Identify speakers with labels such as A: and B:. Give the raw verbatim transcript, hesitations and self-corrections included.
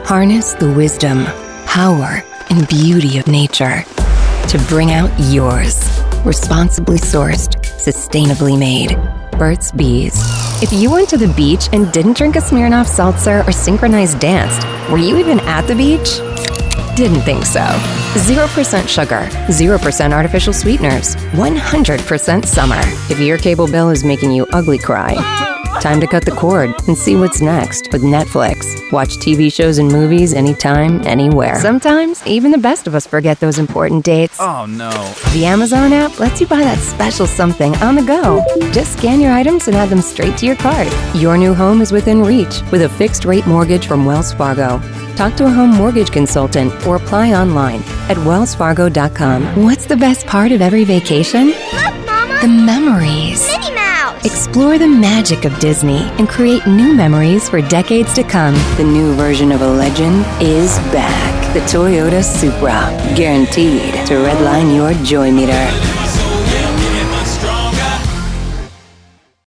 A: Harness the wisdom, power, and beauty of nature to bring out yours. Responsibly sourced, sustainably made. Burt's Bees. If you went to the beach and didn't drink a Smirnoff Seltzer or synchronized danced, were you even at the beach? Didn't think so. zero percent sugar, zero percent artificial sweeteners, one hundred percent summer. If your cable bill is making you ugly cry, time to cut the cord and see what's next with Netflix. Watch T V shows and movies anytime, anywhere. Sometimes, even the best of us forget those important dates.
B: Oh, no.
A: The Amazon app lets you buy that special something on the go. Just scan your items and add them straight to your cart. Your new home is within reach with a fixed-rate mortgage from Wells Fargo. Talk to a home mortgage consultant or apply online at wells fargo dot com. What's the best part of every vacation?
C: Look, Mama!
A: The memories.
C: Minnie Mouse!
A: Explore the magic of Disney and create new memories for decades to come. The new version of a legend is back. The Toyota Supra. Guaranteed to redline your joy meter.